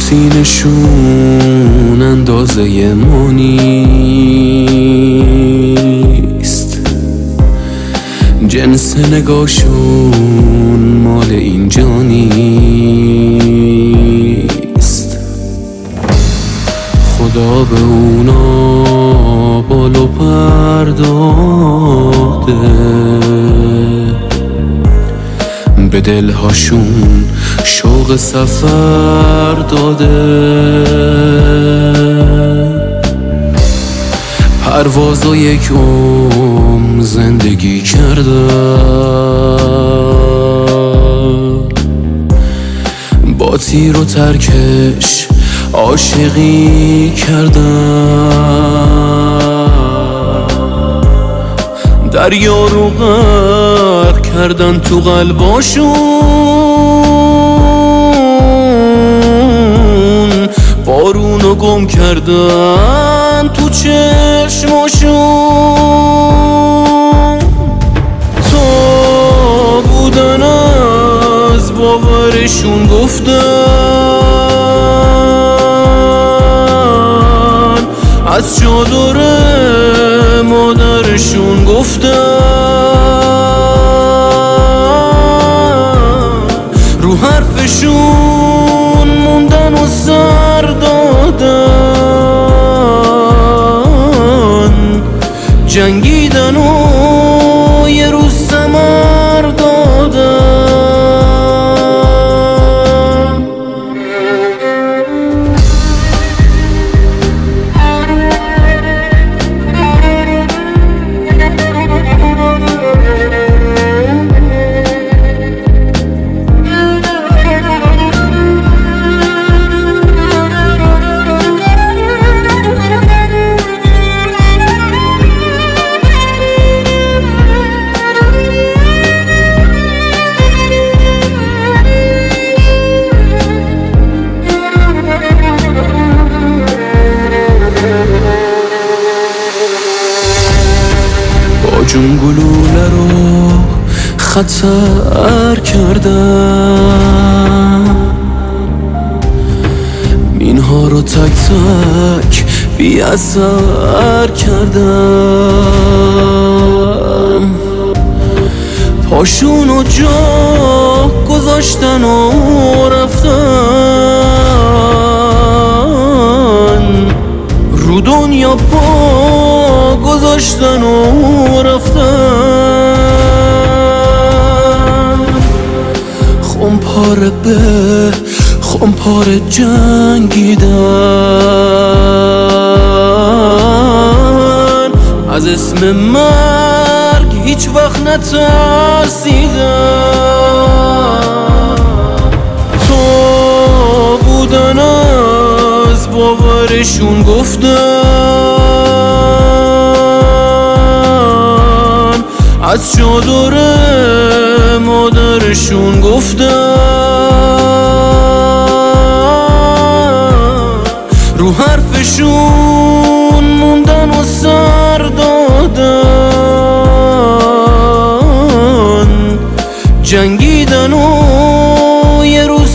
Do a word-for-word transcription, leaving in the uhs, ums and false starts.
سینشون اندازه ما نیست، جنس نگاشون مال اینجا نیست. خدا به اونا بالو پر داده، به دلهاشون شوق سفر داده. پرواز و یک عمر زندگی کردن، با تیر و ترکش عاشقی کردن. دریا رو غرق کردن تو قلباشون، بارونو گم کردن تو چشماشون. تا بودن از باورشون گفتن، از چادر مادرشون گفتن، رو حرفشون موندن و سر دادن، جنگیدن و یه روز ثمر دادن. جون گلوله رو خطر کردم، مینها رو تک تک بی اثر کردم. پاشونو جا گذاشتن و رفتن، رو دنیا پا گذاشتن و رفتن. خمپاره به خمپاره جنگیدن، از اسم مرگ هیچ وقت نترسیدن. تا بودن از باورشون گفتن، از چادر مادرشون گفتن، رو حرفشون موندن و سر دادن، جنگیدن و یه روز